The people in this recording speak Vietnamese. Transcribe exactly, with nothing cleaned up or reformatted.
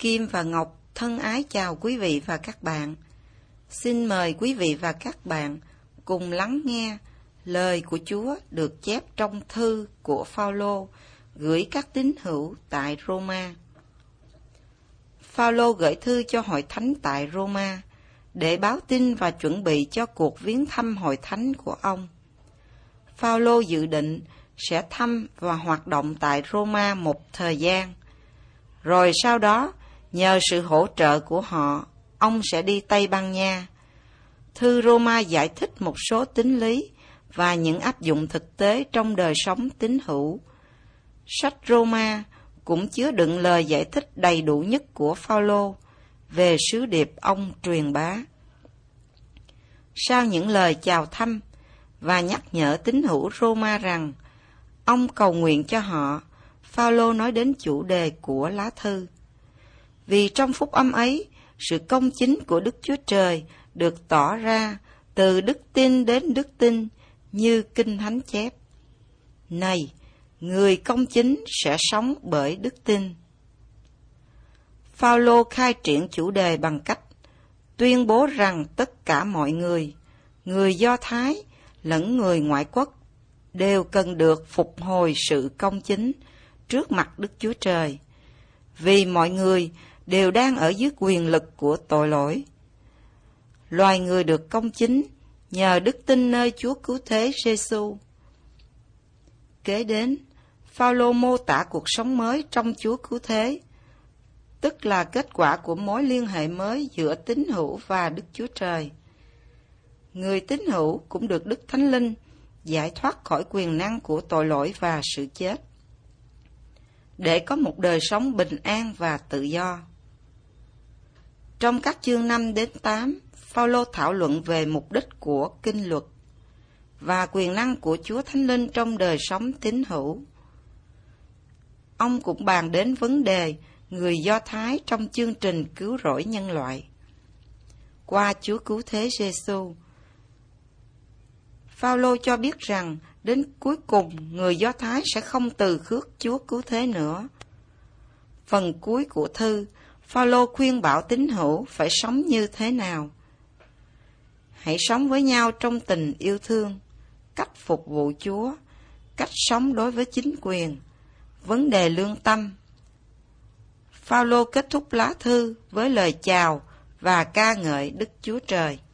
Kim và Ngọc thân ái chào quý vị và các bạn. Xin mời quý vị và các bạn cùng lắng nghe lời của Chúa được chép trong thư của Phao-lô gửi các tín hữu tại Roma. Phao-lô gửi thư cho hội thánh tại Roma để báo tin và chuẩn bị cho cuộc viếng thăm hội thánh của ông. Phao-lô dự định sẽ thăm và hoạt động tại Roma một thời gian, rồi sau đó nhờ sự hỗ trợ của họ, ông sẽ đi Tây Ban Nha. Thư Roma giải thích một số tín lý và những áp dụng thực tế trong đời sống tín hữu. Sách Roma cũng chứa đựng lời giải thích đầy đủ nhất của Phao-lô về sứ điệp ông truyền bá. Sau những lời chào thăm và nhắc nhở tín hữu Roma rằng ông cầu nguyện cho họ, Phao-lô nói đến chủ đề của lá thư. Vì trong phúc âm ấy, sự công chính của Đức Chúa Trời được tỏ ra từ đức tin đến đức tin như Kinh Thánh chép. Này, người công chính sẽ sống bởi đức tin. Phao-lô khai triển chủ đề bằng cách tuyên bố rằng tất cả mọi người, người Do Thái lẫn người ngoại quốc, đều cần được phục hồi sự công chính trước mặt Đức Chúa Trời, vì mọi người đều đang ở dưới quyền lực của tội lỗi. Loài người được công chính nhờ đức tin nơi Chúa Cứu Thế Giê-xu. Kế đến, Phao-lô mô tả cuộc sống mới trong Chúa Cứu Thế, tức là kết quả của mối liên hệ mới giữa tín hữu và Đức Chúa Trời. Người tín hữu cũng được Đức Thánh Linh giải thoát khỏi quyền năng của tội lỗi và sự chết, để có một đời sống bình an và tự do. Trong các chương năm đến tám, Phao-lô thảo luận về mục đích của kinh luật và quyền năng của Chúa Thánh Linh trong đời sống tín hữu. Ông cũng bàn đến vấn đề người Do Thái trong chương trình cứu rỗi nhân loại qua Chúa Cứu Thế Giê-xu. Phao-lô cho biết rằng đến cuối cùng người Do Thái sẽ không từ khước Chúa Cứu Thế nữa. Phần cuối của thư, Phao-lô khuyên bảo tín hữu phải sống như thế nào. Hãy sống với nhau trong tình yêu thương, cách phục vụ Chúa, cách sống đối với chính quyền, vấn đề lương tâm. Phao-lô kết thúc lá thư với lời chào và ca ngợi Đức Chúa Trời.